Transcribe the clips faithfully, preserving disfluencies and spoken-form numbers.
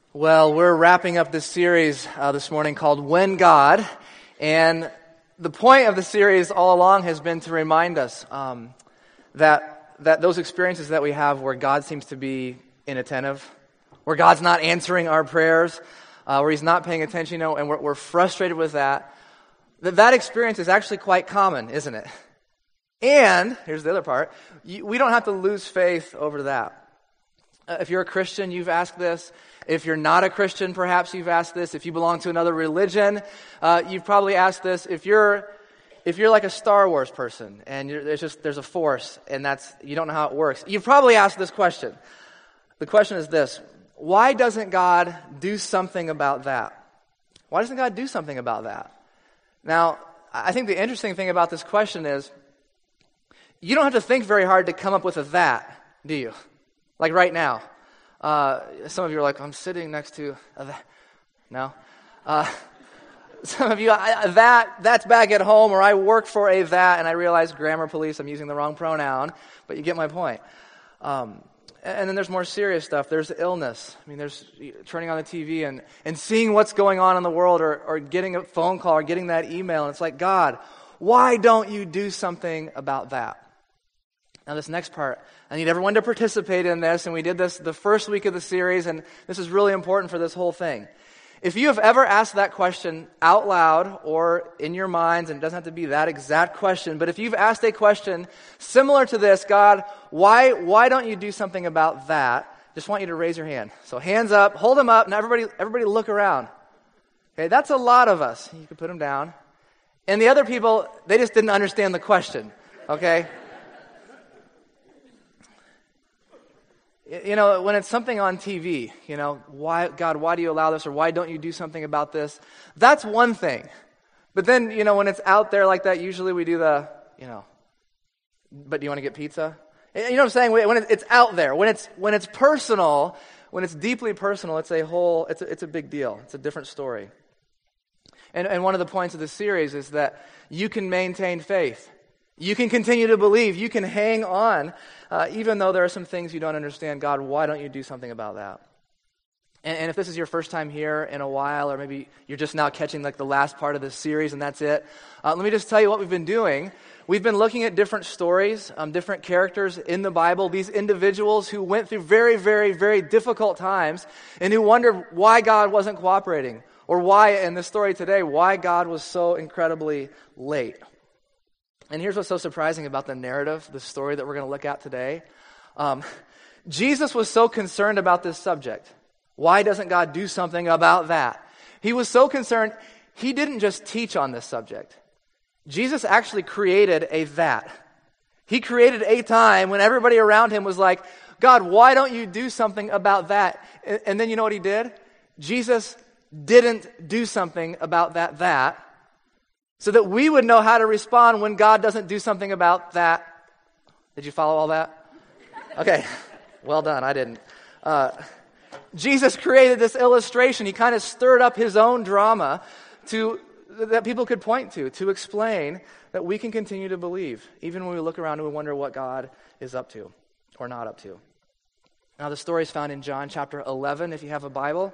Well, we're wrapping up this series uh, this morning called When God, and the point of the series all along has been to remind us um, that that those experiences that we have where God seems to be inattentive, where God's not answering our prayers, uh, where He's not paying attention, you know, and we're, we're frustrated with that, that that experience is actually quite common, isn't it? And, here's the other part, you, we don't have to lose faith over that. Uh, if you're a Christian, you've asked this. If you're not a Christian, perhaps you've asked this. If you belong to another religion, uh, you've probably asked this. If you're if you're like a Star Wars person and you're, there's just there's a force and that's you don't know how it works, you've probably asked this question. The question is this: why doesn't God do something about that? Why doesn't God do something about that? Now, I think the interesting thing about this question is you don't have to think very hard to come up with a that, do you? Like right now. Uh, some of you are like, I'm sitting next to a that. No. Uh, some of you, I, that, that's back at home, or I work for a that, and I realize, grammar police, I'm using the wrong pronoun, but you get my point. Um, and, and then there's more serious stuff. There's illness. I mean, there's turning on the T V and, and seeing what's going on in the world, or, or getting a phone call, or getting that email, and it's like, God, why don't you do something about that? Now, this next part, I need everyone to participate in this, and we did this the first week of the series, and this is really important for this whole thing. If you have ever asked that question out loud or in your minds, and it doesn't have to be that exact question, but if you've asked a question similar to this, God, why why don't you do something about that? Just want you to raise your hand. So hands up, hold them up, and everybody everybody look around. Okay, that's a lot of us. You can put them down. And the other people, they just didn't understand the question. Okay? You know, when it's something on T V, you know, why, God, why do you allow this, or why don't you do something about this? That's one thing. But then, you know, when it's out there like that, usually we do the, you know, but do you want to get pizza? You know what I'm saying? When it's out there, when it's when it's personal, when it's deeply personal, it's a whole, it's a, it's a big deal. It's a different story. And and one of the points of this series is that you can maintain faith. You can continue to believe. You can hang on, uh, even though there are some things you don't understand. God, why don't you do something about that? And, and if this is your first time here in a while, or maybe you're just now catching like the last part of this series and that's it, uh, let me just tell you what we've been doing. We've been looking at different stories, um, different characters in the Bible, these individuals who went through very, very, very difficult times and who wondered why God wasn't cooperating, or why, in this story today, why God was so incredibly late. And here's what's so surprising about the narrative, the story that we're going to look at today. Um, Jesus was so concerned about this subject. Why doesn't God do something about that? He was so concerned, he didn't just teach on this subject. Jesus actually created a that. He created a time when everybody around him was like, God, why don't you do something about that? And, and then you know what he did? Jesus didn't do something about that that. So that we would know how to respond when God doesn't do something about that. Did you follow all that? Okay, well done, I didn't. Uh, Jesus created this illustration. He kind of stirred up his own drama to that people could point to, to explain that we can continue to believe, even when we look around and we wonder what God is up to or not up to. Now, the story is found in John chapter eleven, if you have a Bible.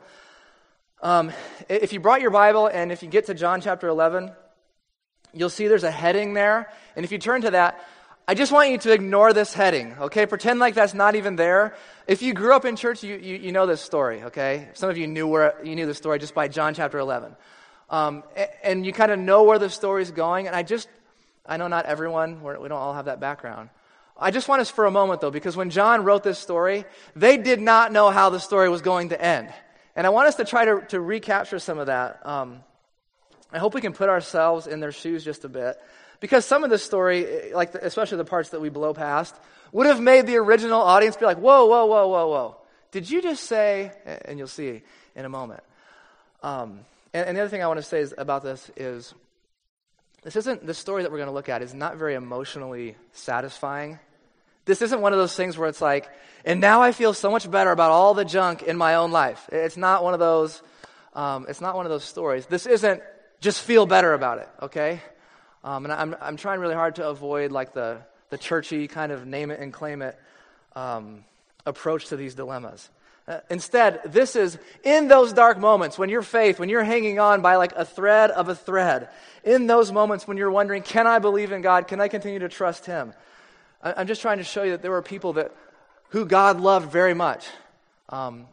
Um, if you brought your Bible, and if you get to John chapter eleven, you'll see there's a heading there, and if you turn to that, I just want you to ignore this heading, okay? Pretend like that's not even there. If you grew up in church, you you, you know this story, okay? Some of you knew where you knew the story just by John chapter eleven, um, and, and you kind of know where the story's going. And I just, I know not everyone, we're, we don't all have that background. I just want us for a moment though, because when John wrote this story, they did not know how the story was going to end, and I want us to try to to recapture some of that. Um, I hope we can put ourselves in their shoes just a bit, because some of the story, like the, especially the parts that we blow past, would have made the original audience be like, whoa, whoa, whoa, whoa, whoa. Did you just say, and you'll see in a moment. Um, and, and the other thing I want to say is, about this is, this isn't, the story that we're going to look at is not very emotionally satisfying. This isn't one of those things where it's like, and now I feel so much better about all the junk in my own life. It's not one of those, um, it's not one of those stories. This isn't, just feel better about it, okay? Um, and I'm I'm trying really hard to avoid like the the churchy kind of name it and claim it um, approach to these dilemmas. Uh, instead, this is in those dark moments when your faith, when you're hanging on by like a thread of a thread, in those moments when you're wondering, can I believe in God? Can I continue to trust Him? I, I'm just trying to show you that there were people that who God loved very much. Um,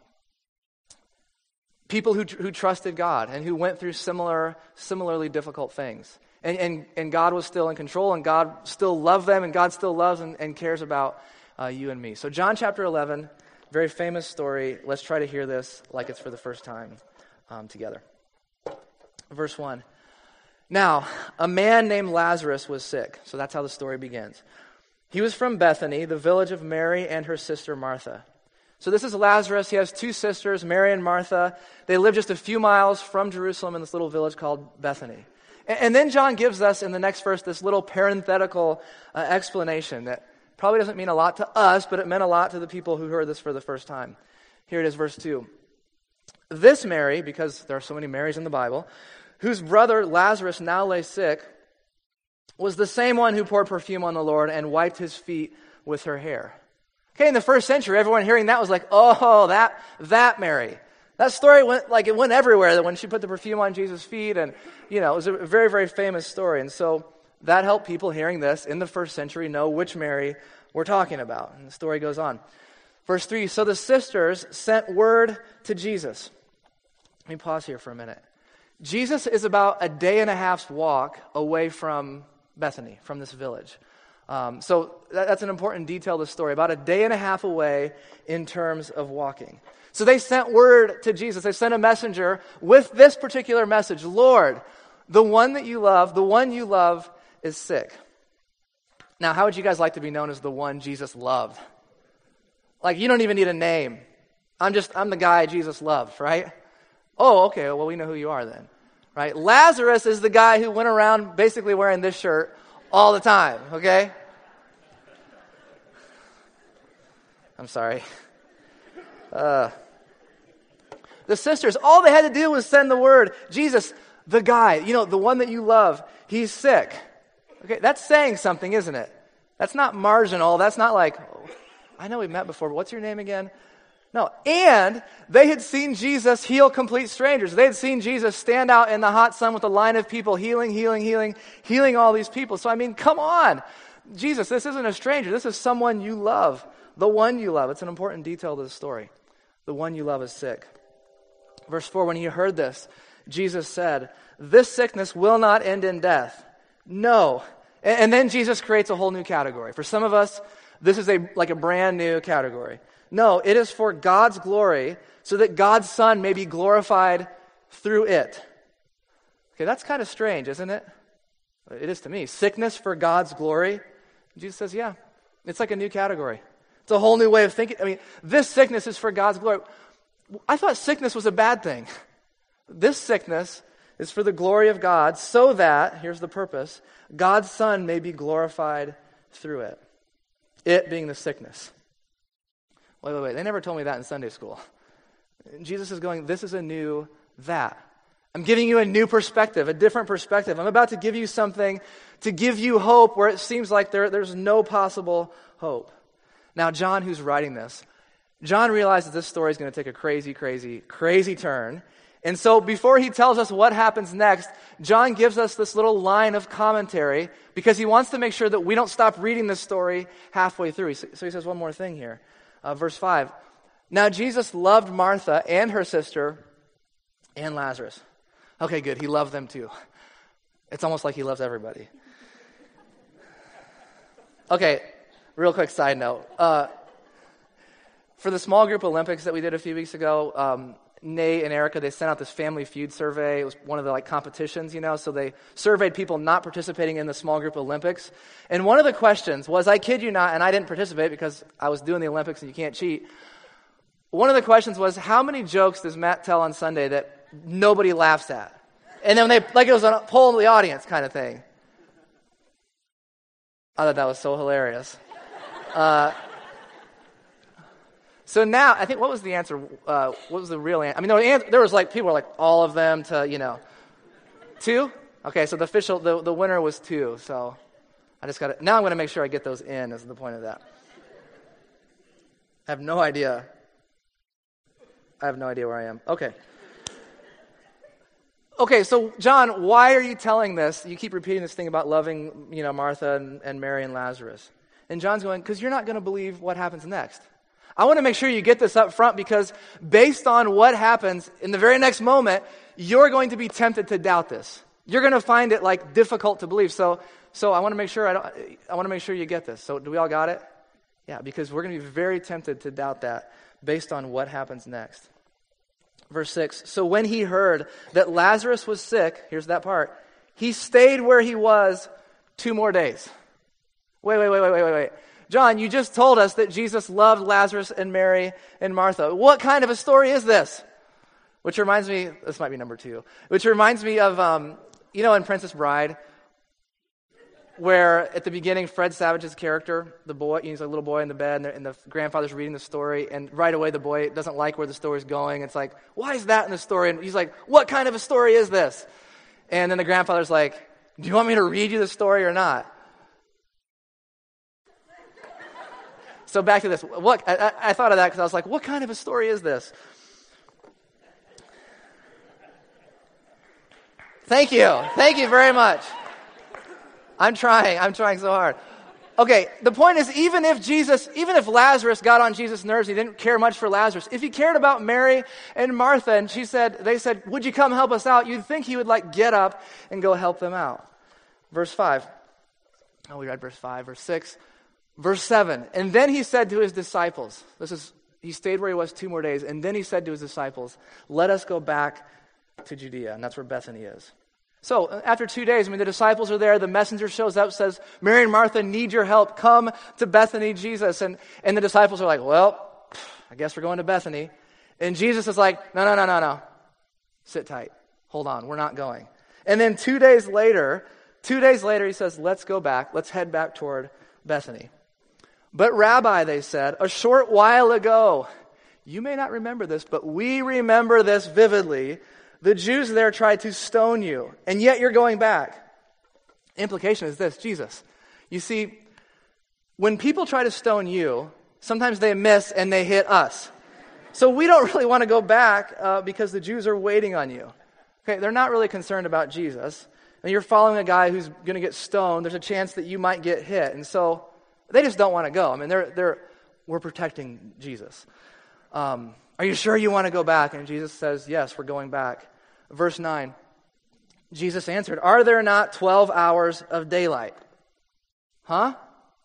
people who who trusted God and who went through similar, similarly difficult things. And, and, and God was still in control, and God still loved them, and God still loves and, and cares about uh, you and me. So John chapter eleven, very famous story. Let's try to hear this like it's for the first time um, together. Verse one. Now, a man named Lazarus was sick. So that's how the story begins. He was from Bethany, the village of Mary and her sister Martha. So this is Lazarus. He has two sisters, Mary and Martha. They live just a few miles from Jerusalem in this little village called Bethany. And, and then John gives us in the next verse this little parenthetical uh, explanation that probably doesn't mean a lot to us, but it meant a lot to the people who heard this for the first time. Here it is, verse two. This Mary, because there are so many Marys in the Bible, whose brother Lazarus now lay sick, was the same one who poured perfume on the Lord and wiped his feet with her hair. Okay, in the first century, everyone hearing that was like, oh, that that Mary. That story went like it went everywhere, that when she put the perfume on Jesus' feet, and you know, it was a very, very famous story. And so that helped people hearing this in the first century know which Mary we're talking about. And the story goes on. Verse three, so the sisters sent word to Jesus. Let me pause here for a minute. Jesus is about a day and a half's walk away from Bethany, from this village. Um, so that, that's an important detail of the story, about a day and a half away in terms of walking. So they sent word to Jesus. They sent a messenger with this particular message. Lord, the one that you love, the one you love is sick. Now, how would you guys like to be known as the one Jesus loved? Like, you don't even need a name. I'm just, I'm the guy Jesus loved, right? Oh, okay, well, we know who you are then, right? Lazarus is the guy who went around basically wearing this shirt all the time, okay? I'm sorry. Uh, the sisters, all they had to do was send the word, Jesus, the guy, you know, the one that you love, he's sick. Okay, that's saying something, isn't it? That's not marginal. That's not like, oh, I know we've met before, but what's your name again? No, and they had seen Jesus heal complete strangers. They had seen Jesus stand out in the hot sun with a line of people, healing, healing, healing, healing all these people. So, I mean, come on. Jesus, this isn't a stranger. This is someone you love, the one you love. It's an important detail to the story. The one you love is sick. Verse four, when he heard this, Jesus said, this sickness will not end in death. No. And, and then Jesus creates a whole new category. For some of us, this is a like a brand new category. No, it is for God's glory, so that God's Son may be glorified through it. Okay, that's kind of strange, isn't it? It is to me. Sickness for God's glory. Jesus says, yeah, it's like a new category. It's a whole new way of thinking. I mean, this sickness is for God's glory. I thought sickness was a bad thing. This sickness is for the glory of God, so that, here's the purpose, God's Son may be glorified through it. It being the sickness. Wait, wait, wait. They never told me that in Sunday school. Jesus is going, this is a new that. I'm giving you a new perspective, a different perspective. I'm about to give you something to give you hope where it seems like there, there's no possible hope. Now, John, who's writing this, John realizes this story is going to take a crazy, crazy, crazy turn. And so before he tells us what happens next, John gives us this little line of commentary because he wants to make sure that we don't stop reading this story halfway through. So he says one more thing here. Uh, verse five. Now Jesus loved Martha and her sister and Lazarus. Okay, good. He loved them too. It's almost like he loves everybody. Okay, real quick side note. Uh, for the small group Olympics that we did a few weeks ago, um, Nate and Erica, they sent out this Family Feud survey. It was one of the like competitions, you know, so they surveyed people not participating in the small group Olympics. And one of the questions was, I kid you not, and I didn't participate because I was doing the Olympics and you can't cheat. One of the questions was, how many jokes does Matt tell on Sunday that nobody laughs at? And then they, like it was a poll in the audience kind of thing. I thought that was so hilarious. Uh, So now, I think, what was the answer? Uh, what was the real answer? I mean, there was, there was like, people were like, all of them to, you know, two? Okay, so the official, the, the winner was two. So I just got to, now I'm going to make sure I get those in, is the point of that. I have no idea I have no idea where I am. Okay. Okay, so John, why are you telling this? You keep repeating this thing about loving, you know, Martha and, and Mary and Lazarus. And John's going, because you're not going to believe what happens next. I want to make sure you get this up front because based on what happens in the very next moment, you're going to be tempted to doubt this. You're going to find it like difficult to believe. So, so I want to make sure I don't. I want to make sure you get this. So, do we all got it? Yeah, because we're going to be very tempted to doubt that based on what happens next. Verse six, so when he heard that Lazarus was sick, here's that part, he stayed where he was two more days. Wait, wait, wait, wait, wait, wait, wait. John, you just told us that Jesus loved Lazarus and Mary and Martha. What kind of a story is this? Which reminds me, this might be number two, which reminds me of, um, you know, in Princess Bride, where at the beginning, Fred Savage's character, the boy, he's a little boy in the bed, and the, and the grandfather's reading the story, and right away the boy doesn't like where the story's going. It's like, why is that in the story? And he's like, what kind of a story is this? And then the grandfather's like, do you want me to read you the story or not? So back to this. What I, I thought of that because I was like, what kind of a story is this? Thank you. Thank you very much. I'm trying. I'm trying so hard. Okay, the point is, even if Jesus, even if Lazarus got on Jesus' nerves, he didn't care much for Lazarus. If he cared about Mary and Martha, and she said, they said, would you come help us out? You'd think he would like get up and go help them out. Verse five. Oh, we read verse five. Verse six. Verse seven. And then he said to his disciples, this is, he stayed where he was two more days, and then he said to his disciples, let us go back to Judea. And that's where Bethany is. So after two days, I mean, the disciples are there. The messenger shows up, says, Mary and Martha need your help. Come to Bethany, Jesus. And, and the disciples are like, well, I guess we're going to Bethany. And Jesus is like, no, no, no, no, no. Sit tight. Hold on. We're not going. And then two days later, two days later, he says, let's go back. Let's head back toward Bethany. But Rabbi, they said, a short while ago, you may not remember this, but we remember this vividly. The Jews there tried to stone you, and yet you're going back. Implication is this, Jesus. You see, when people try to stone you, sometimes they miss and they hit us. So we don't really want to go back uh, because the Jews are waiting on you. Okay, they're not really concerned about Jesus. And you're following a guy who's going to get stoned. There's a chance that you might get hit. And so they just don't want to go. I mean, they're they're we're protecting Jesus. Um, are you sure you want to go back? And Jesus says, yes, we're going back. Verse nine, Jesus answered, are there not twelve hours of daylight? Huh?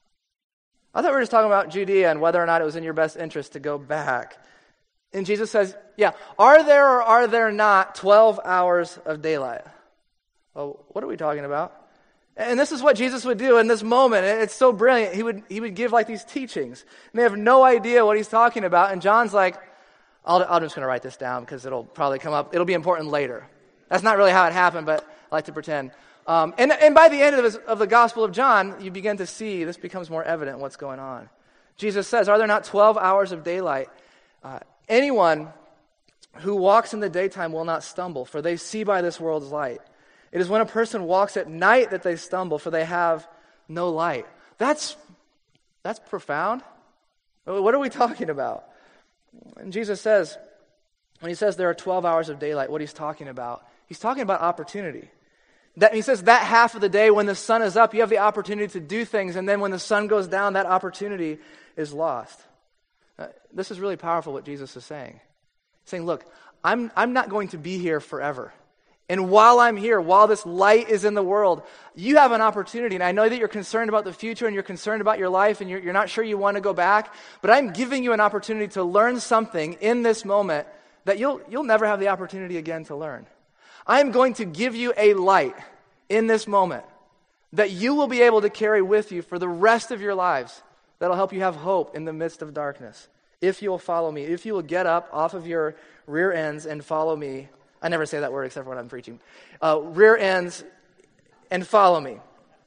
I thought we were just talking about Judea and whether or not it was in your best interest to go back. And Jesus says, yeah, are there or are there not twelve hours of daylight? Well, what are we talking about? And this is what Jesus would do in this moment. It's so brilliant. He would he would give like these teachings. And they have no idea what he's talking about. And John's like, I'll, I'm just going to write this down because it'll probably come up. It'll be important later. That's not really how it happened, but I like to pretend. Um, and, and by the end of, his, of the Gospel of John, you begin to see, this becomes more evident what's going on. Jesus says, are there not twelve hours of daylight? Uh, anyone who walks in the daytime will not stumble, for they see by this world's light. It is when a person walks at night that they stumble, for they have no light. That's, that's profound. What are we talking about? And Jesus says, when he says there are twelve hours of daylight, what he's talking about, he's talking about opportunity. That, he says that half of the day when the sun is up, you have the opportunity to do things, and then when the sun goes down, that opportunity is lost. Uh, this is really powerful what Jesus is saying. He's saying, look, I'm, I'm not going to be here forever. And while I'm here, while this light is in the world, you have an opportunity. And I know that you're concerned about the future and you're concerned about your life and you're, you're not sure you want to go back. But I'm giving you an opportunity to learn something in this moment that you'll, you'll never have the opportunity again to learn. I'm going to give you a light in this moment that you will be able to carry with you for the rest of your lives. That'll help you have hope in the midst of darkness. If you'll follow me, if you will get up off of your rear ends and follow me. I never say that word except for when I'm preaching. Uh, rear ends and follow me.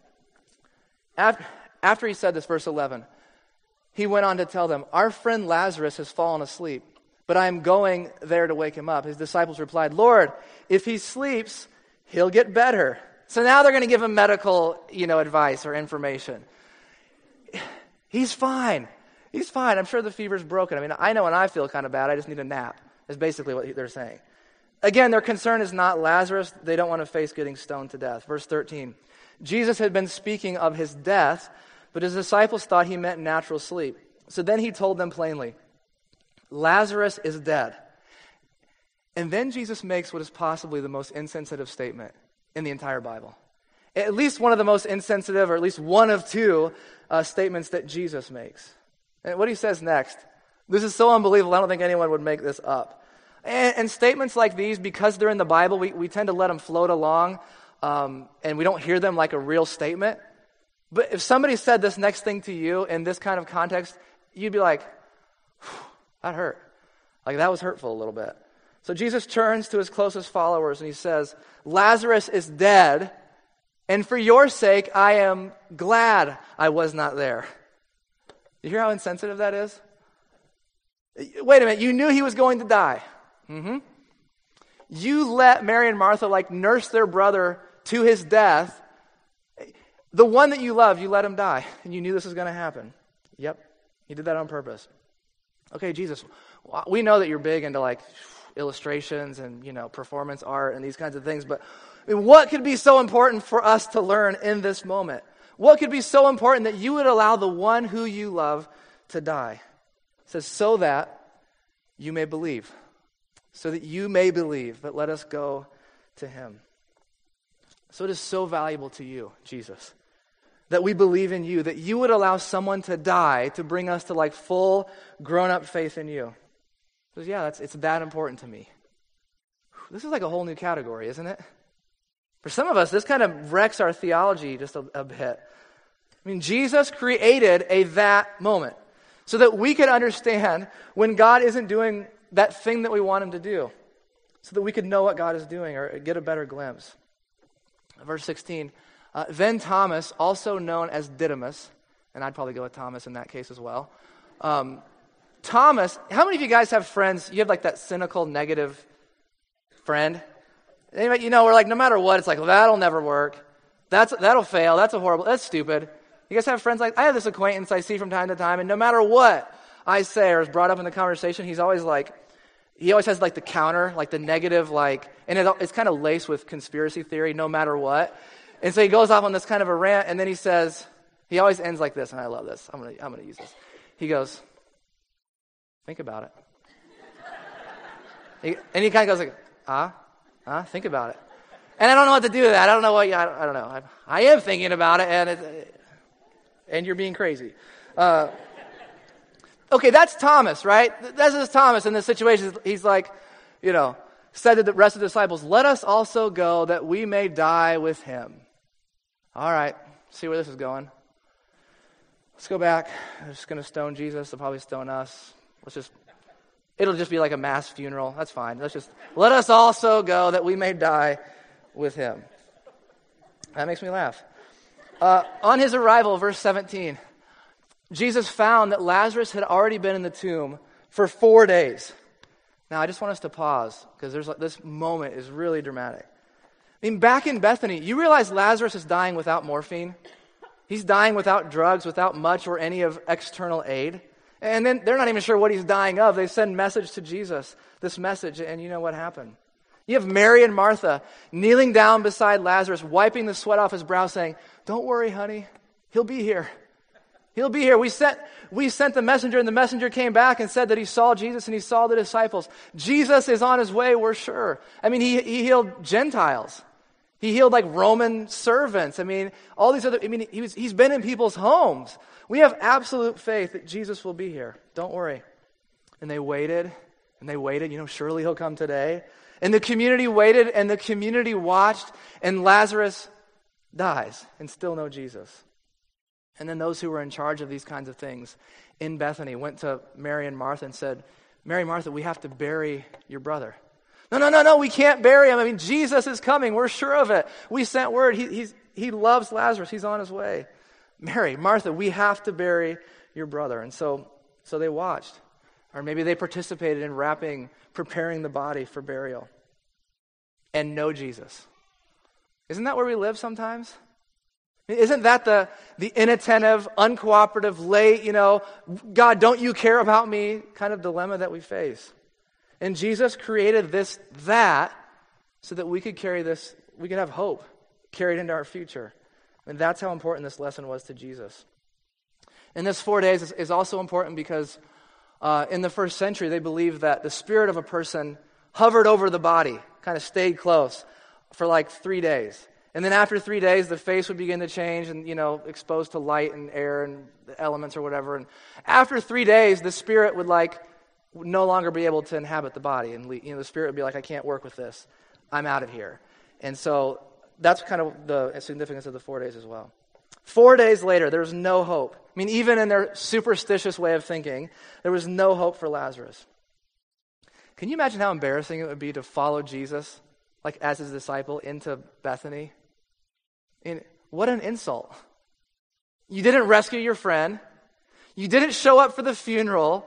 After, after he said this, verse eleven, he went on to tell them, our friend Lazarus has fallen asleep, but I am going there to wake him up. His disciples replied, Lord, if he sleeps, he'll get better. So now they're going to give him medical, you know, advice or information. He's fine. He's fine. I'm sure the fever's broken. I mean, I know when I feel kind of bad, I just need a nap. is basically what they're saying. Again, their concern is not Lazarus. They don't want to face getting stoned to death. Verse thirteen. Jesus had been speaking of his death, but his disciples thought he meant natural sleep. So then he told them plainly, Lazarus is dead. And then Jesus makes what is possibly the most insensitive statement in the entire Bible. At least one of the most insensitive, or at least one of two uh, statements that Jesus makes. And what he says next, this is so unbelievable, I don't think anyone would make this up. And, and statements like these, because they're in the Bible, we, we tend to let them float along, um, and we don't hear them like a real statement. But if somebody said this next thing to you in this kind of context, you'd be like, that hurt. Like, that was hurtful a little bit. So Jesus turns to his closest followers and he says, Lazarus is dead, and for your sake, I am glad I was not there. You hear how insensitive that is? Wait a minute, you knew he was going to die. Mm-hmm. You let Mary and Martha like nurse their brother to his death. The one that you love, you let him die, and you knew this was going to happen. Yep, he did that on purpose. Okay, Jesus, we know that you're big into like illustrations and, you know, performance art and these kinds of things, but I mean, what could be so important for us to learn in this moment? What could be so important that you would allow the one who you love to die? It says, so that you may believe. So that you may believe, but let us go to him. So it is so valuable to you, Jesus, that we believe in you, that you would allow someone to die to bring us to like full grown-up faith in you. He says, yeah, that's, it's that important to me. This is like a whole new category, isn't it? For some of us, this kind of wrecks our theology just a, a bit. I mean, Jesus created a that moment so that we could understand when God isn't doing that thing that we want him to do, so that we could know what God is doing or get a better glimpse. Verse sixteen, uh, then Thomas, also known as Didymus, and I'd probably go with Thomas in that case as well. Um, Thomas, how many of you guys have friends, you have like that cynical, negative friend? Anybody, you know, we're like, no matter what, it's like, well, that'll never work. That's That'll fail. That's a horrible, that's stupid. You guys have friends like, I have this acquaintance I see from time to time, and no matter what I say or is brought up in the conversation, he's always like, he always has like the counter, like the negative, like, and it, it's kind of laced with conspiracy theory, no matter what. And so he goes off on this kind of a rant, and then he says, he always ends like this, and I love this. I'm gonna, I'm gonna use this. He goes, think about it. he, and he kind of goes like, ah, ah, think about it. And I don't know what to do with that. I don't know what, I don't, I don't know. I, I am thinking about it, and it, and you're being crazy. Uh, Okay, that's Thomas, right? This is Thomas in this situation. He's like, you know, said to the rest of the disciples, let us also go that we may die with him. All right, see where this is going. Let's go back. They're just going to stone Jesus. They'll probably stone us. Let's just, it'll just be like a mass funeral. That's fine. Let's just, let us also go that we may die with him. That makes me laugh. Uh, on his arrival, verse seventeen, Jesus found that Lazarus had already been in the tomb for four days. Now, I just want us to pause because there's like, this moment is really dramatic. I mean, back in Bethany, you realize Lazarus is dying without morphine? He's dying without drugs, without much or any of external aid. And then they're not even sure what he's dying of. They send message to Jesus, this message, and you know what happened. You have Mary and Martha kneeling down beside Lazarus, wiping the sweat off his brow, saying, don't worry, honey, he'll be here. He'll be here. We sent we sent the messenger, and the messenger came back and said that he saw Jesus and he saw the disciples. Jesus is on his way, we're sure. I mean, he, he healed Gentiles. He healed like Roman servants. I mean, all these other, I mean, he was, he's been in people's homes. We have absolute faith that Jesus will be here. Don't worry. And they waited, and they waited. You know, surely he'll come today. And the community waited, and the community watched, and Lazarus dies, and still no Jesus. And then those who were in charge of these kinds of things in Bethany went to Mary and Martha and said, Mary, Martha, we have to bury your brother. No, no, no, no, we can't bury him. I mean, Jesus is coming. We're sure of it. We sent word. He, he's, he loves Lazarus. He's on his way. Mary, Martha, we have to bury your brother. And so, so they watched. Or maybe they participated in wrapping, preparing the body for burial. And no Jesus. Isn't that where we live sometimes? Isn't that the, the inattentive, uncooperative, late, you know, God, don't you care about me kind of dilemma that we face? And Jesus created this, that, so that we could carry this, we could have hope carried into our future. And that's how important this lesson was to Jesus. And this four days is, is also important because uh, in the first century, they believed that the spirit of a person hovered over the body, kind of stayed close for like three days. And then after three days, the face would begin to change and, you know, exposed to light and air and the elements or whatever. And after three days, the spirit would like no longer be able to inhabit the body. And, you know, the spirit would be like, I can't work with this. I'm out of here. And so that's kind of the significance of the four days as well. Four days later, there was no hope. I mean, even in their superstitious way of thinking, there was no hope for Lazarus. Can you imagine how embarrassing it would be to follow Jesus, like as his disciple, into Bethany? And what an insult. You didn't rescue your friend. You didn't show up for the funeral.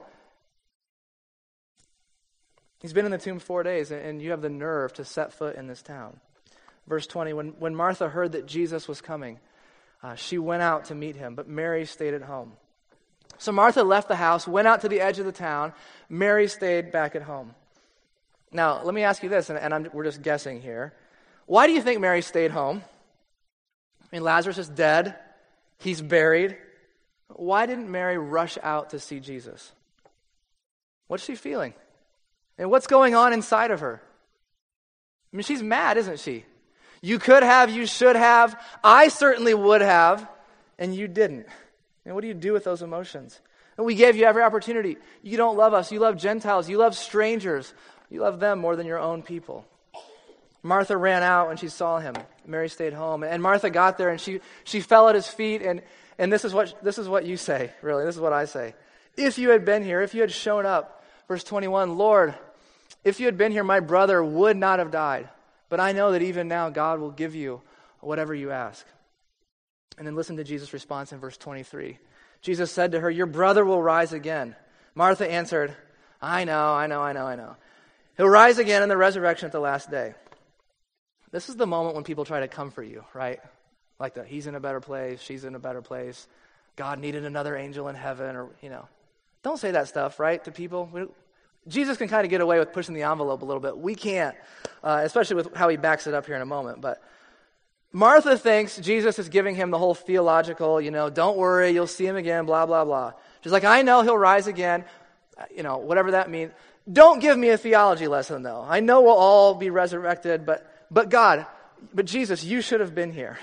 He's been in the tomb four days, and you have the nerve to set foot in this town. Verse twenty, when, when Martha heard that Jesus was coming, uh, she went out to meet him, but Mary stayed at home. So Martha left the house, went out to the edge of the town. Mary stayed back at home. Now, let me ask you this, and, and I'm, we're just guessing here. Why do you think Mary stayed home? I mean, Lazarus is dead. He's buried. Why didn't Mary rush out to see Jesus? What's she feeling? And what's going on inside of her? I mean, she's mad, isn't she? You could have, you should have, I certainly would have, and you didn't. And what do you do with those emotions? And we gave you every opportunity. You don't love us. You love Gentiles. You love strangers. You love them more than your own people. Martha ran out when she saw him. Mary stayed home. And Martha got there and she, she fell at his feet. And, and this is what this is what you say, really. This is what I say. If you had been here, if you had shown up, verse twenty-one, Lord, if you had been here, my brother would not have died. But I know that even now God will give you whatever you ask. And then listen to Jesus' response in verse twenty-three. Jesus said to her, your brother will rise again. Martha answered, I know, I know, I know, I know. He'll rise again in the resurrection at the last day. This is the moment when people try to comfort you, right? Like that, he's in a better place, she's in a better place. God needed another angel in heaven, or, you know. Don't say that stuff, right, to people. We, Jesus can kind of get away with pushing the envelope a little bit. We can't, uh, especially with how he backs it up here in a moment. But Martha thinks Jesus is giving him the whole theological, you know, don't worry, you'll see him again, blah, blah, blah. She's like, I know he'll rise again, you know, whatever that means. Don't give me a theology lesson, though. I know we'll all be resurrected, but but God, but Jesus, you should have been here.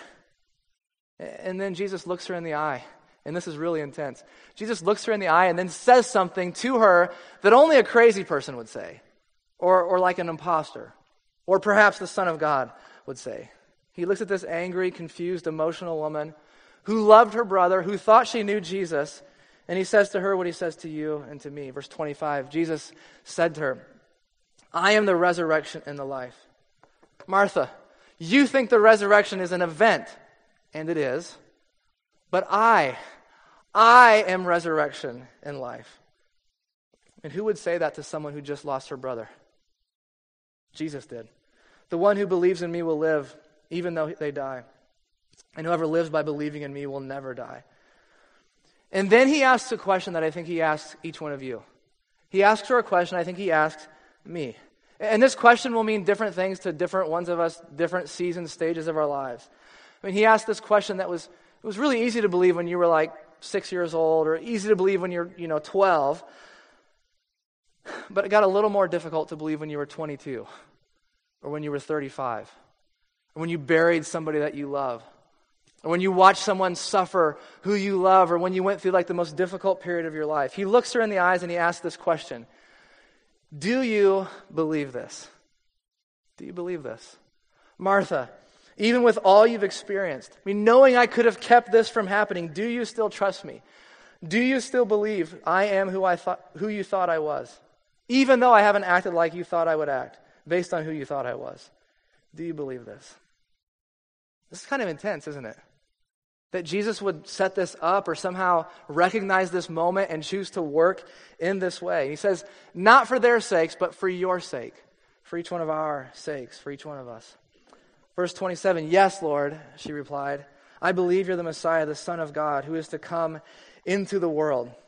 And then Jesus looks her in the eye, and this is really intense. Jesus looks her in the eye and then says something to her that only a crazy person would say, or or like an imposter, or perhaps the Son of God would say. He looks at this angry, confused, emotional woman who loved her brother, who thought she knew Jesus, and he says to her what he says to you and to me. Verse twenty-five, Jesus said to her, I am the resurrection and the life. Martha, you think the resurrection is an event, and it is, but I, I am resurrection and life. And who would say that to someone who just lost her brother? Jesus did. The one who believes in me will live, even though they die. And whoever lives by believing in me will never die. And then he asks a question that I think he asks each one of you. He asks her a question I think he asked me. And this question will mean different things to different ones of us, different seasons, stages of our lives. I mean, he asked this question that was it was really easy to believe when you were like six years old, or easy to believe when you're, you know, twelve. But it got a little more difficult to believe when you were twenty-two, or when you were thirty-five, or when you buried somebody that you love, or when you watched someone suffer who you love, or when you went through like the most difficult period of your life. He looks her in the eyes and he asks this question. Do you believe this? Do you believe this? Martha, even with all you've experienced, I mean, knowing I could have kept this from happening, do you still trust me? Do you still believe I am who I thought, who you thought I was? Even though I haven't acted like you thought I would act, based on who you thought I was. Do you believe this? This is kind of intense, isn't it? That Jesus would set this up or somehow recognize this moment and choose to work in this way. He says, not for their sakes, but for your sake. For each one of our sakes, for each one of us. Verse twenty-seven, yes, Lord, she replied. I believe you're the Messiah, the Son of God, who is to come into the world.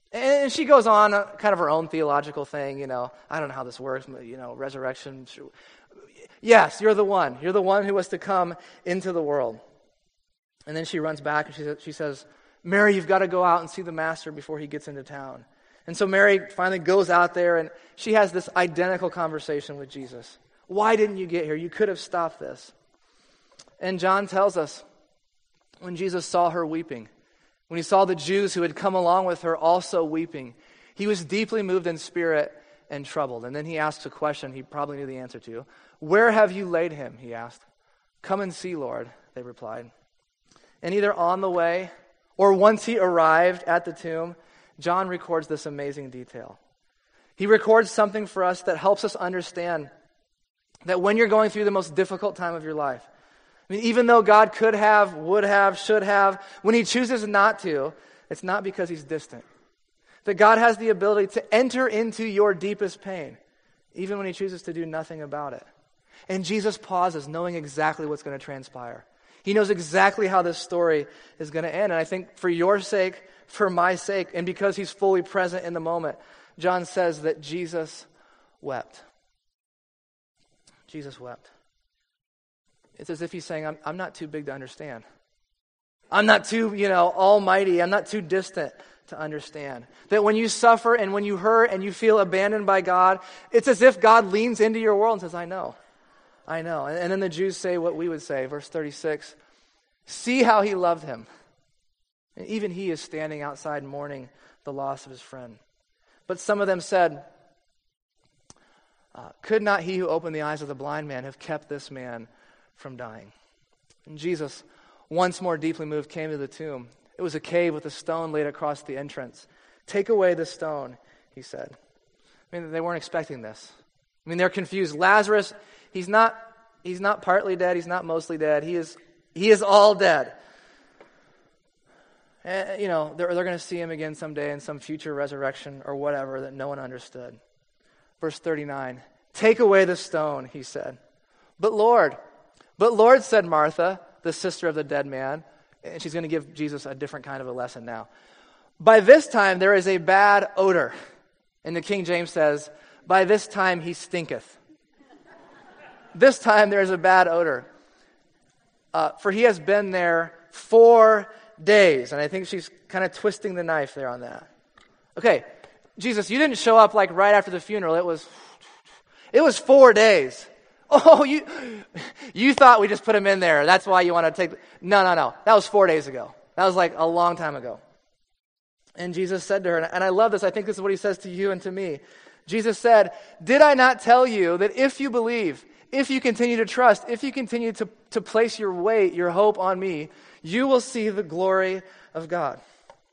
And she goes on uh, kind of her own theological thing, you know, I don't know how this works, but, you know, resurrection. Yes, you're the one. You're the one who was to come into the world. And then she runs back and she, she says, Mary, you've got to go out and see the master before he gets into town. And so Mary finally goes out there and she has this identical conversation with Jesus. Why didn't you get here? You could have stopped this. And John tells us when Jesus saw her weeping, when he saw the Jews who had come along with her also weeping, he was deeply moved in spirit and troubled. And then he asks a question he probably knew the answer to. Where have you laid him? He asked. Come and see, Lord, they replied. And either on the way or once he arrived at the tomb, John records this amazing detail. He records something for us that helps us understand that when you're going through the most difficult time of your life, I mean, even though God could have, would have, should have, when he chooses not to, it's not because he's distant. That God has the ability to enter into your deepest pain, even when he chooses to do nothing about it. And Jesus pauses, knowing exactly what's going to transpire. He knows exactly how this story is going to end. And I think for your sake, for my sake, and because he's fully present in the moment, John says that Jesus wept. Jesus wept. It's as if he's saying, I'm, I'm not too big to understand. I'm not too, you know, almighty. I'm not too distant to understand. That when you suffer and when you hurt and you feel abandoned by God, it's as if God leans into your world and says, I know. I know. And, and then the Jews say what we would say, verse thirty-six, see how he loved him. And even he is standing outside mourning the loss of his friend. But some of them said, uh, could not he who opened the eyes of the blind man have kept this man from dying? And Jesus, once more deeply moved, came to the tomb. It was a cave with a stone laid across the entrance. Take away the stone, he said. I mean, they weren't expecting this. I mean, they're confused. Lazarus, he's not he's not partly dead, he's not mostly dead. He is he is all dead. And, you know, they're, they're going to see him again someday in some future resurrection or whatever that no one understood. Verse thirty-nine, take away the stone, he said. But Lord, but Lord, said Martha, the sister of the dead man, and she's going to give Jesus a different kind of a lesson now. By this time there is a bad odor. And the King James says, by this time he stinketh. This time there is a bad odor. Uh, for he has been there four days. And I think she's kind of twisting the knife there on that. Okay, Jesus, you didn't show up like right after the funeral. It was, it was four days. Oh, you you thought we just put him in there. That's why you want to take... No, no, no. That was four days ago. That was like a long time ago. And Jesus said to her, and I love this. I think this is what he says to you and to me. Jesus said, did I not tell you that if you believe, if you continue to trust, if you continue to, to place your weight, your hope on me, you will see the glory of God?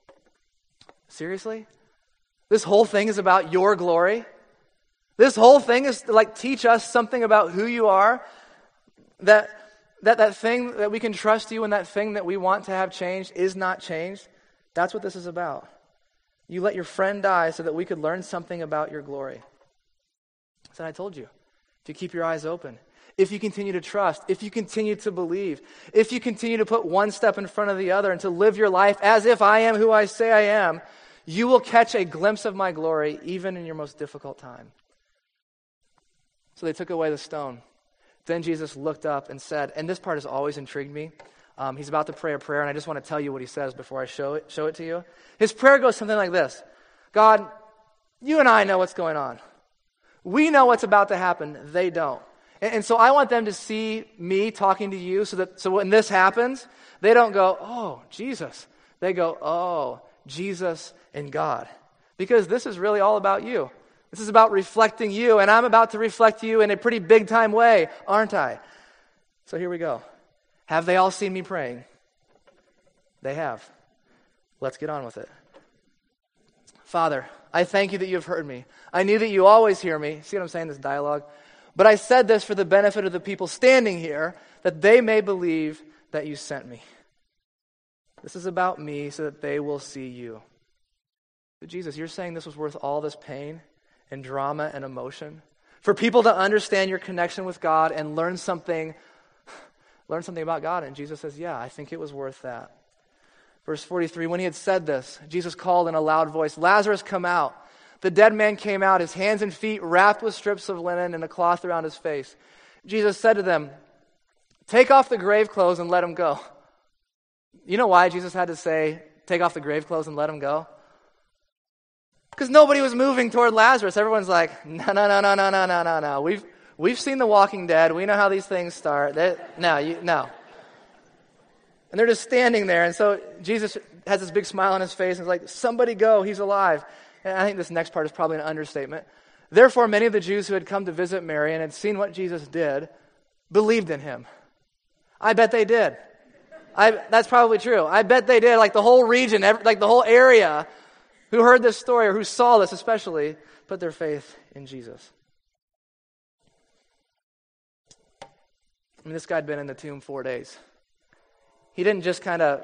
Seriously? This whole thing is about your glory? This whole thing is to like teach us something about who you are, that that that thing that we can trust you and that thing that we want to have changed is not changed. That's what this is about. You let your friend die so that we could learn something about your glory. So I told you, if you keep your eyes open, if you continue to trust, if you continue to believe, if you continue to put one step in front of the other and to live your life as if I am who I say I am, you will catch a glimpse of my glory even in your most difficult time. So they took away the stone. Then Jesus looked up and said, and this part has always intrigued me. Um, he's about to pray a prayer, and I just want to tell you what he says before I show it, show it to you. His prayer goes something like this. God, you and I know what's going on. We know what's about to happen. They don't. And, and so I want them to see me talking to you so that so when this happens, they don't go, oh, Jesus. They go, oh, Jesus and God. Because this is really all about you. This is about reflecting you, and I'm about to reflect you in a pretty big-time way, aren't I? So here we go. Have they all seen me praying? They have. Let's get on with it. Father, I thank you that you have heard me. I knew that you always hear me. See what I'm saying, this dialogue? But I said this for the benefit of the people standing here, that they may believe that you sent me. This is about me so that they will see you. But Jesus, you're saying this was worth all this pain and drama and emotion? For people to understand your connection with God and learn something, learn something about God? And Jesus says, yeah, I think it was worth that. Verse forty-three, when he had said this, Jesus called in a loud voice, Lazarus, come out. The dead man came out, his hands and feet wrapped with strips of linen and a cloth around his face. Jesus said to them, take off the grave clothes and let him go. You know why Jesus had to say, take off the grave clothes and let him go? Because nobody was moving toward Lazarus. Everyone's like, no, no, no, no, no, no, no, no, no. We've, we've seen The Walking Dead. We know how these things start. They, no, you, no. And they're just standing there. And so Jesus has this big smile on his face and is like, somebody go, he's alive. And I think this next part is probably an understatement. Therefore, many of the Jews who had come to visit Mary and had seen what Jesus did believed in him. I bet they did. I, that's probably true. I bet they did. Like the whole region, every, like the whole area who heard this story or who saw this especially, put their faith in Jesus. I mean, this guy had been in the tomb four days. He didn't just kind of,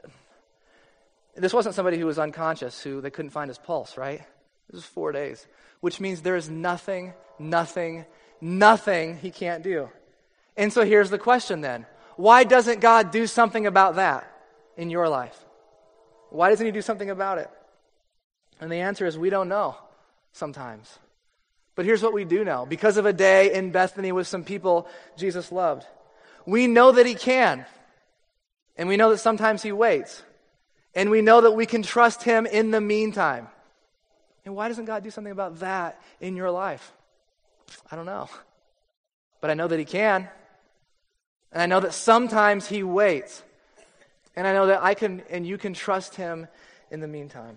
this wasn't somebody who was unconscious, who they couldn't find his pulse, right? This was four days, which means there is nothing, nothing, nothing he can't do. And so here's the question then. Why doesn't God do something about that in your life? Why doesn't he do something about it? And the answer is we don't know sometimes. But here's what we do know. Because of a day in Bethany with some people Jesus loved, we know that he can. And we know that sometimes he waits. And we know that we can trust him in the meantime. And why doesn't God do something about that in your life? I don't know. But I know that he can. And I know that sometimes he waits. And I know that I can and you can trust him in the meantime.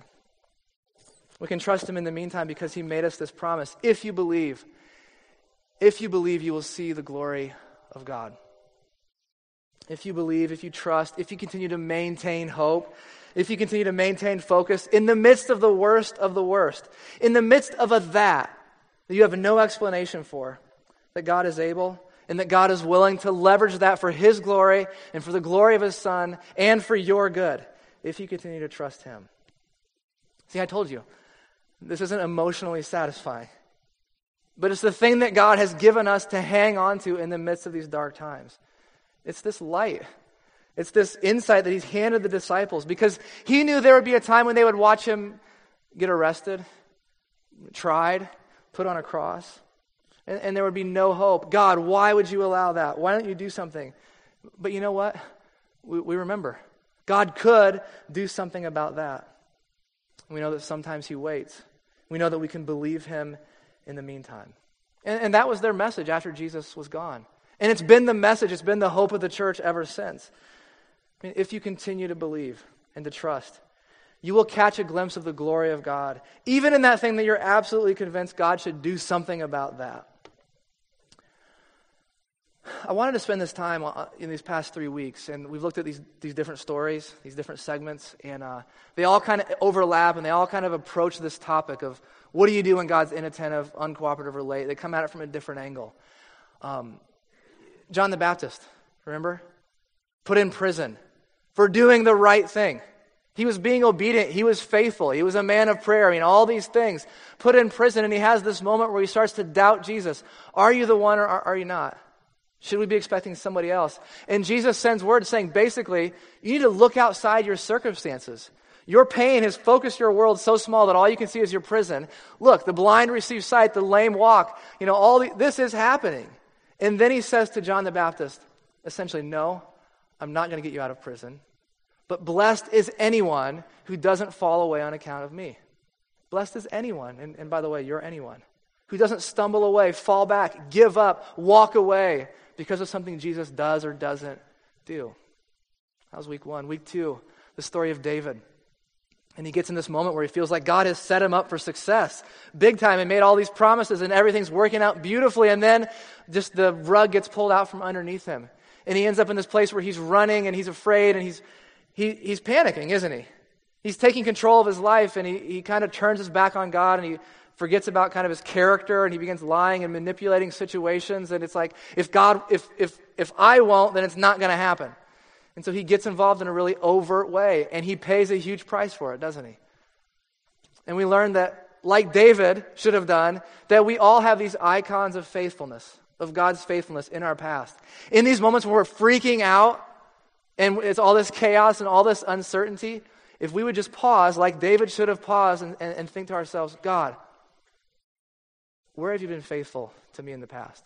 We can trust him in the meantime because he made us this promise. If you believe, if you believe, you will see the glory of God. If you believe, if you trust, if you continue to maintain hope, if you continue to maintain focus in the midst of the worst of the worst, in the midst of a that that you have no explanation for, that God is able and that God is willing to leverage that for his glory and for the glory of his Son and for your good, if you continue to trust him. See, I told you, this isn't emotionally satisfying, but it's the thing that God has given us to hang on to in the midst of these dark times. It's this light. It's this insight that he's handed the disciples because he knew there would be a time when they would watch him get arrested, tried, put on a cross, and, and there would be no hope. God, why would you allow that? Why don't you do something? But you know what? We, we remember. God could do something about that. We know that sometimes he waits. We know that we can believe him in the meantime. And, and that was their message after Jesus was gone. And it's been the message, it's been the hope of the church ever since. I mean, if you continue to believe and to trust, you will catch a glimpse of the glory of God, even in that thing that you're absolutely convinced God should do something about that. I wanted to spend this time in these past three weeks, and we've looked at these these different stories, these different segments, and uh, they all kind of overlap, and they all kind of approach this topic of what do you do when God's inattentive, uncooperative, or late? They come at it from a different angle. Um, John the Baptist, remember? Put in prison for doing the right thing. He was being obedient. He was faithful. He was a man of prayer. I mean, all these things. Put in prison, and he has this moment where he starts to doubt Jesus. Are you the one or are, are you not? Should we be expecting somebody else? And Jesus sends word saying, basically, you need to look outside your circumstances. Your pain has focused your world so small that all you can see is your prison. Look, the blind receive sight, the lame walk. You know, all the, this is happening. And then he says to John the Baptist, essentially, no, I'm not going to get you out of prison. But blessed is anyone who doesn't fall away on account of me. Blessed is anyone, and, and by the way, you're anyone, who doesn't stumble away, fall back, give up, walk away because of something Jesus does or doesn't do. That was week one. Week two, the story of David. And he gets in this moment where he feels like God has set him up for success, big time, and made all these promises, and everything's working out beautifully, and then just the rug gets pulled out from underneath him. And he ends up in this place where he's running, and he's afraid, and he's he he's panicking, isn't he? He's taking control of his life, and he, he kind of turns his back on God, and he forgets about kind of his character, and he begins lying and manipulating situations, and it's like, if God, if if if I won't, then it's not going to happen. And so he gets involved in a really overt way, and he pays a huge price for it, doesn't he? And we learn that, like David should have done, that we all have these icons of faithfulness, of God's faithfulness in our past. In these moments when we're freaking out, and it's all this chaos and all this uncertainty, if we would just pause, like David should have paused, and, and, and think to ourselves, God, where have you been faithful to me in the past?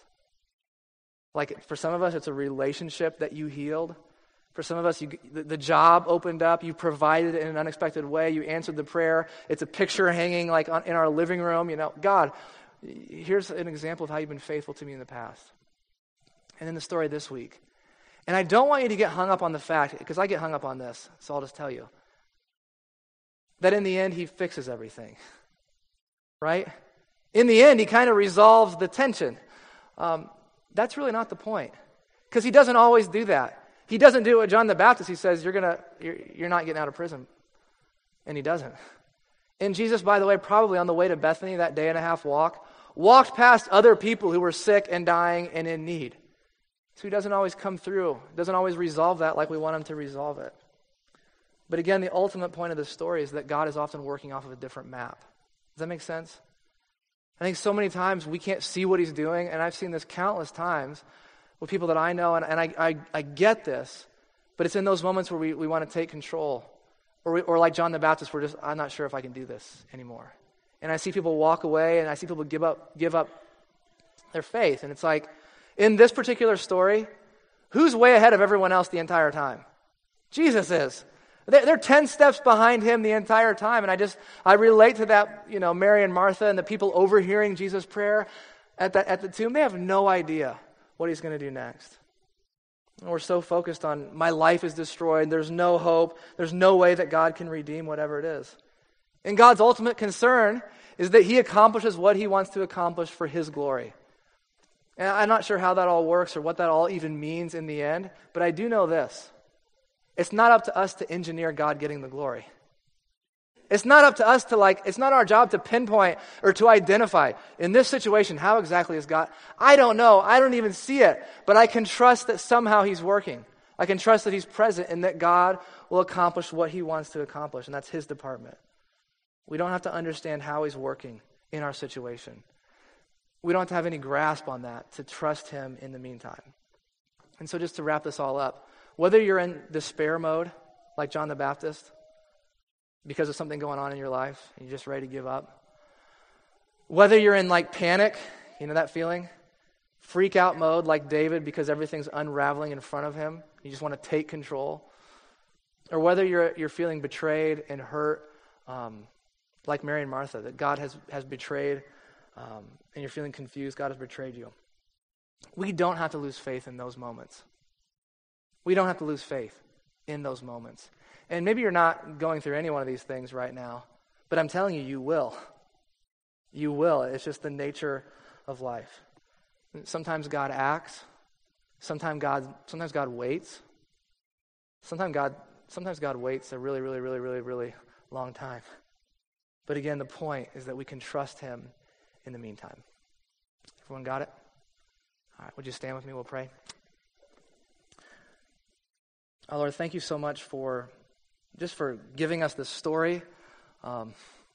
Like for some of us, it's a relationship that you healed. For some of us, you, the, the job opened up, you provided in an unexpected way, you answered the prayer. It's a picture hanging like on, in our living room. You know, God, here's an example of how you've been faithful to me in the past. And in the story this week. And I don't want you to get hung up on the fact, because I get hung up on this, so I'll just tell you, that in the end, he fixes everything. Right? In the end, he kind of resolves the tension. Um, that's really not the point. Because he doesn't always do that. He doesn't do what John the Baptist, he says, you're gonna, you're, you're not getting out of prison. And he doesn't. And Jesus, by the way, probably on the way to Bethany, that day and a half walk, walked past other people who were sick and dying and in need. So he doesn't always come through, doesn't always resolve that like we want him to resolve it. But again, the ultimate point of this story is that God is often working off of a different map. Does that make sense? I think so many times we can't see what he's doing, and I've seen this countless times with people that I know, and, and I, I, I get this, but it's in those moments where we, we want to take control. Or, we, or like John the Baptist, we're just, I'm not sure if I can do this anymore. And I see people walk away, and I see people give up, give up their faith. And it's like, in this particular story, who's way ahead of everyone else the entire time? Jesus is. They're, they're ten steps behind him the entire time. And I just, I relate to that, you know, Mary and Martha and the people overhearing Jesus' prayer at the, at the tomb. They have no idea what he's going to do next. And we're so focused on, my life is destroyed, there's no hope, there's no way that God can redeem whatever it is. And God's ultimate concern is that he accomplishes what he wants to accomplish for his glory. And I'm not sure how that all works or what that all even means in the end, but I do know this. It's not up to us to engineer God getting the glory. It's not up to us to like, it's not our job to pinpoint or to identify, in this situation, how exactly is God? I don't know. I don't even see it. But I can trust that somehow he's working. I can trust that he's present and that God will accomplish what he wants to accomplish. And that's his department. We don't have to understand how he's working in our situation. We don't have to have any grasp on that to trust him in the meantime. And so just to wrap this all up, whether you're in despair mode, like John the Baptist, because of something going on in your life, and you're just ready to give up. Whether you're in like panic, you know that feeling? Freak out mode like David because everything's unraveling in front of him. You just want to take control. Or whether you're you're feeling betrayed and hurt, um, like Mary and Martha, that God has, has betrayed, um, and you're feeling confused, God has betrayed you. We don't have to lose faith in those moments. We don't have to lose faith in those moments. And maybe you're not going through any one of these things right now, but I'm telling you, you will. You will. It's just the nature of life. Sometimes God acts. Sometimes God, sometimes God waits. Sometimes God, sometimes God waits a really, really, really, really, really long time. But again, the point is that we can trust him in the meantime. Everyone got it? All right, would you stand with me? We'll pray. Oh, Lord, thank you so much for just for giving us this story. Um,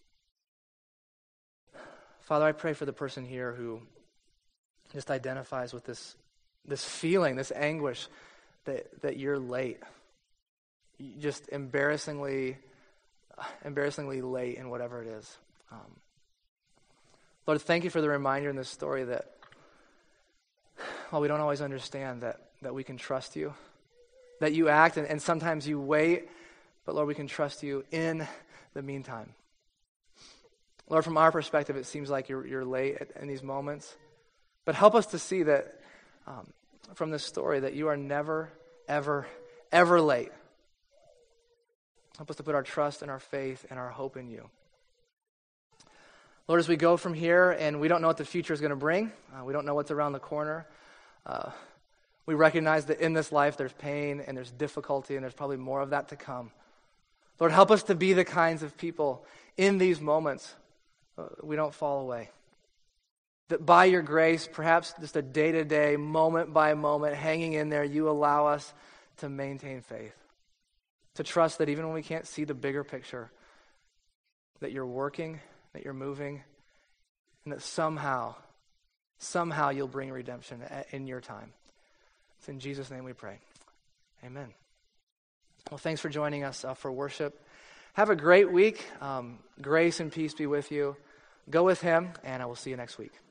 Father, I pray for the person here who just identifies with this this feeling, this anguish that, that you're late. Just embarrassingly, embarrassingly late in whatever it is. Um, Lord, thank you for the reminder in this story that while we don't always understand, that, that we can trust you, that you act, and, and sometimes you wait, but Lord, we can trust you in the meantime. Lord, from our perspective, it seems like you're, you're late at, in these moments. But help us to see that um, from this story that you are never, ever, ever late. Help us to put our trust and our faith and our hope in you. Lord, as we go from here and we don't know what the future is going to bring, uh, we don't know what's around the corner, uh, we recognize that in this life there's pain and there's difficulty and there's probably more of that to come. Lord, help us to be the kinds of people in these moments uh, we don't fall away. That by your grace, perhaps just a day-to-day, moment by moment, hanging in there, you allow us to maintain faith. To trust that even when we can't see the bigger picture, that you're working, that you're moving, and that somehow, somehow you'll bring redemption in your time. It's in Jesus' name we pray. Amen. Well, thanks for joining us uh, for worship. Have a great week. Um, grace and peace be with you. Go with him, and I will see you next week.